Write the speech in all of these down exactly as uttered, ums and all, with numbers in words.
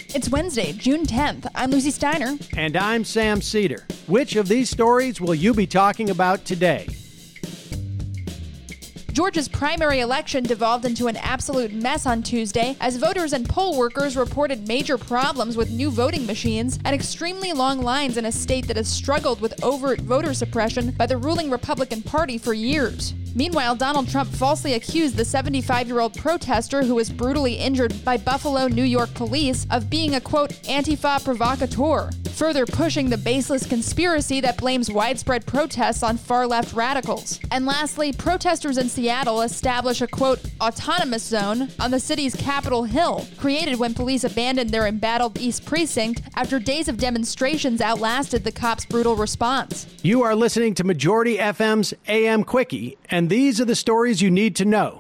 It's Wednesday, June tenth. I'm Lucy Steiner. And I'm Sam Cedar. Which of these stories will you be talking about today? Georgia's primary election devolved into an absolute mess on Tuesday as voters and poll workers reported major problems with new voting machines and extremely long lines in a state that has struggled with overt voter suppression by the ruling Republican Party for years. Meanwhile, Donald Trump falsely accused the seventy-five-year-old protester who was brutally injured by Buffalo, New York police of being a, quote, Antifa provocateur, further pushing the baseless conspiracy that blames widespread protests on far-left radicals. And lastly, protesters in Seattle established a, quote, autonomous zone on the city's Capitol Hill, created when police abandoned their embattled East Precinct after days of demonstrations outlasted the cops' brutal response. You are listening to Majority F M's A M Quickie, and these are the stories you need to know.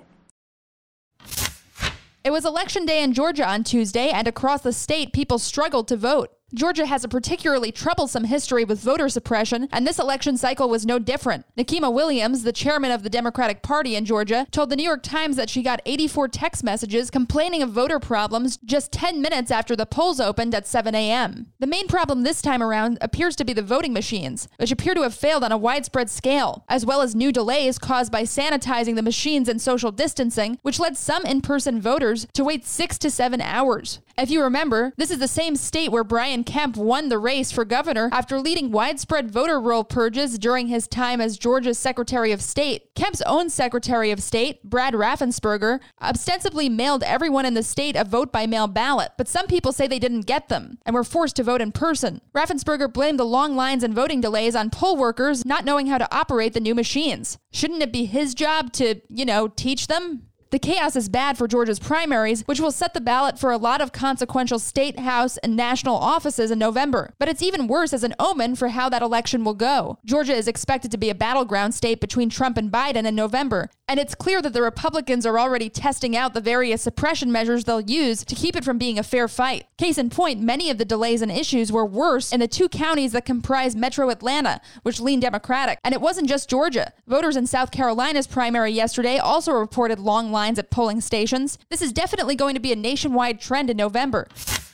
It was Election Day in Georgia on Tuesday, and across the state, people struggled to vote. Georgia has a particularly troublesome history with voter suppression, and this election cycle was no different. Nikema Williams, the chairman of the Democratic Party in Georgia, told the New York Times that she got eighty-four text messages complaining of voter problems just ten minutes after the polls opened at seven a.m. The main problem this time around appears to be the voting machines, which appear to have failed on a widespread scale, as well as new delays caused by sanitizing the machines and social distancing, which led some in-person voters to wait six to seven hours. If you remember, this is the same state where Brian Kemp won the race for governor after leading widespread voter roll purges during his time as Georgia's Secretary of State. Kemp's own Secretary of State, Brad Raffensperger, ostensibly mailed everyone in the state a vote-by-mail ballot, but some people say they didn't get them and were forced to vote in person. Raffensperger blamed the long lines and voting delays on poll workers not knowing how to operate the new machines. Shouldn't it be his job to, you know, teach them? The chaos is bad for Georgia's primaries, which will set the ballot for a lot of consequential state, house, and national offices in November. But it's even worse as an omen for how that election will go. Georgia is expected to be a battleground state between Trump and Biden in November, and it's clear that the Republicans are already testing out the various suppression measures they'll use to keep it from being a fair fight. Case in point, many of the delays and issues were worse in the two counties that comprise Metro Atlanta, which lean Democratic. And it wasn't just Georgia. Voters in South Carolina's primary yesterday also reported long lines at polling stations. This is definitely going to be a nationwide trend in November.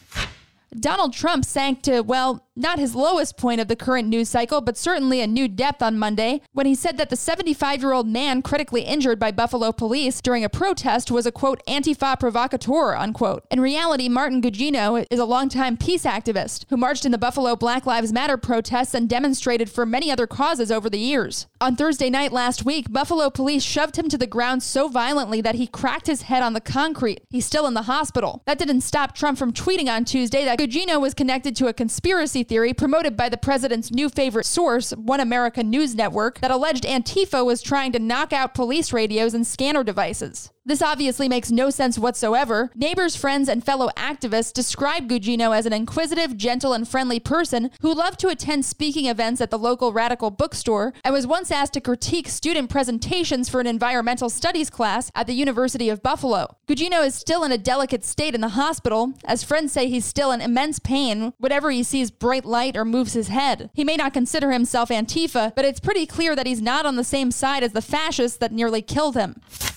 Donald Trump sank to, well, not his lowest point of the current news cycle, but certainly a new depth on Monday when he said that the seventy-five-year-old man critically injured by Buffalo police during a protest was a, quote, Antifa provocateur, unquote. In reality, Martin Gugino is a longtime peace activist who marched in the Buffalo Black Lives Matter protests and demonstrated for many other causes over the years. On Thursday night last week, Buffalo police shoved him to the ground so violently that he cracked his head on the concrete. He's still in the hospital. That didn't stop Trump from tweeting on Tuesday that Gugino was connected to a conspiracy theory promoted by the president's new favorite source, One America News Network, that alleged Antifa was trying to knock out police radios and scanner devices. This obviously makes no sense whatsoever. Neighbors, friends, and fellow activists describe Gugino as an inquisitive, gentle, and friendly person who loved to attend speaking events at the local radical bookstore and was once asked to critique student presentations for an environmental studies class at the University of Buffalo. Gugino is still in a delicate state in the hospital, as friends say he's still in immense pain whenever he sees bright light or moves his head. He may not consider himself Antifa, but it's pretty clear that he's not on the same side as the fascists that nearly killed him.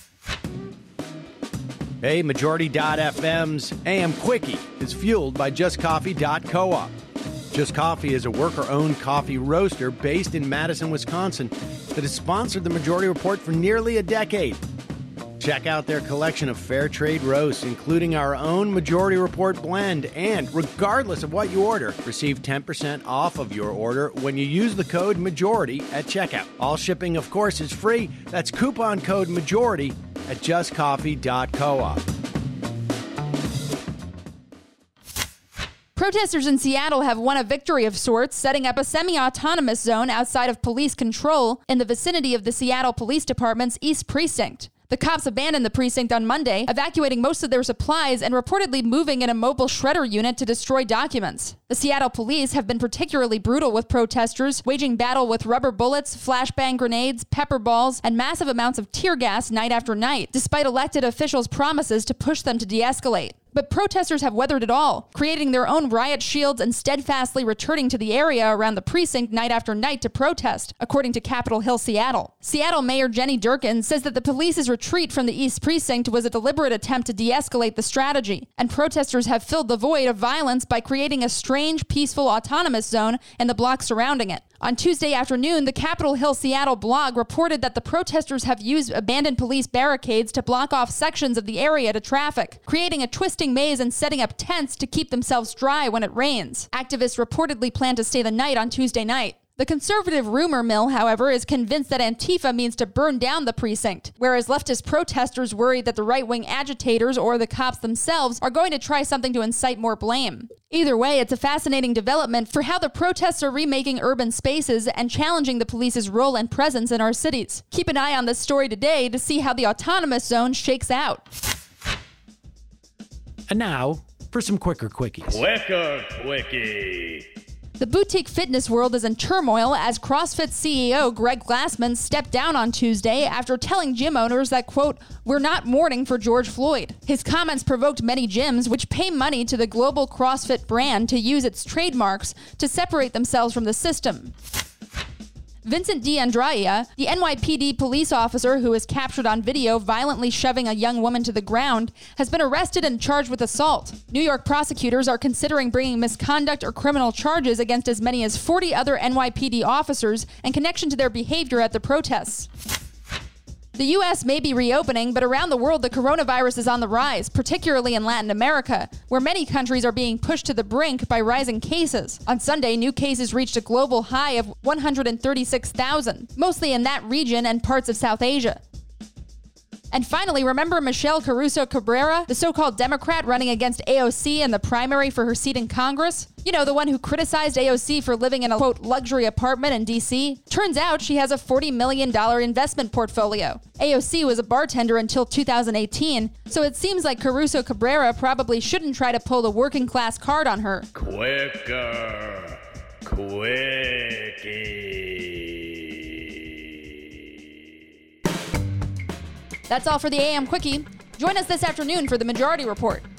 Hey, Majority F M's A M Quickie is fueled by just coffee dot coop. Just Coffee is a worker-owned coffee roaster based in Madison, Wisconsin that has sponsored the Majority Report for nearly a decade. Check out their collection of fair trade roasts, including our own Majority Report blend, and regardless of what you order, receive ten percent off of your order when you use the code MAJORITY at checkout. All shipping, of course, is free. That's coupon code MAJORITY at just coffee dot coop. Protesters in Seattle have won a victory of sorts, setting up a semi-autonomous zone outside of police control in the vicinity of the Seattle Police Department's East Precinct. The cops abandoned the precinct on Monday, evacuating most of their supplies and reportedly moving in a mobile shredder unit to destroy documents. The Seattle police have been particularly brutal with protesters, waging battle with rubber bullets, flashbang grenades, pepper balls, and massive amounts of tear gas night after night, despite elected officials' promises to push them to de-escalate. But protesters have weathered it all, creating their own riot shields and steadfastly returning to the area around the precinct night after night to protest, according to Capitol Hill, Seattle. Seattle Mayor Jenny Durkan says that the police's retreat from the East Precinct was a deliberate attempt to de-escalate the strategy, and protesters have filled the void of violence by creating a strange, peaceful, autonomous zone in the block surrounding it. On Tuesday afternoon, the Capitol Hill Seattle blog reported that the protesters have used abandoned police barricades to block off sections of the area to traffic, creating a twisting maze and setting up tents to keep themselves dry when it rains. Activists reportedly plan to stay the night on Tuesday night. The conservative rumor mill, however, is convinced that Antifa means to burn down the precinct, whereas leftist protesters worry that the right-wing agitators or the cops themselves are going to try something to incite more blame. Either way, it's a fascinating development for how the protests are remaking urban spaces and challenging the police's role and presence in our cities. Keep an eye on this story today to see how the autonomous zone shakes out. And now, for some quicker quickies. Quicker quickie. The boutique fitness world is in turmoil as CrossFit C E O Greg Glassman stepped down on Tuesday after telling gym owners that, quote, "We're not mourning for George Floyd." His comments provoked many gyms, which pay money to the global CrossFit brand to use its trademarks to separate themselves from the system. Vincent D'Andrea, the N Y P D police officer who was captured on video violently shoving a young woman to the ground, has been arrested and charged with assault. New York prosecutors are considering bringing misconduct or criminal charges against as many as forty other N Y P D officers in connection to their behavior at the protests. The U S may be reopening, but around the world, the coronavirus is on the rise, particularly in Latin America, where many countries are being pushed to the brink by rising cases. On Sunday, new cases reached a global high of one hundred thirty-six thousand, mostly in that region and parts of South Asia. And finally, remember Michelle Caruso Cabrera, the so-called Democrat running against A O C in the primary for her seat in Congress? You know, the one who criticized A O C for living in a, quote, luxury apartment in D C? Turns out she has a forty million dollars investment portfolio. A O C was a bartender until two thousand eighteen, so it seems like Caruso Cabrera probably shouldn't try to pull the working class card on her. Quicker quickie. That's all for the A M Quickie. Join us this afternoon for the Majority Report.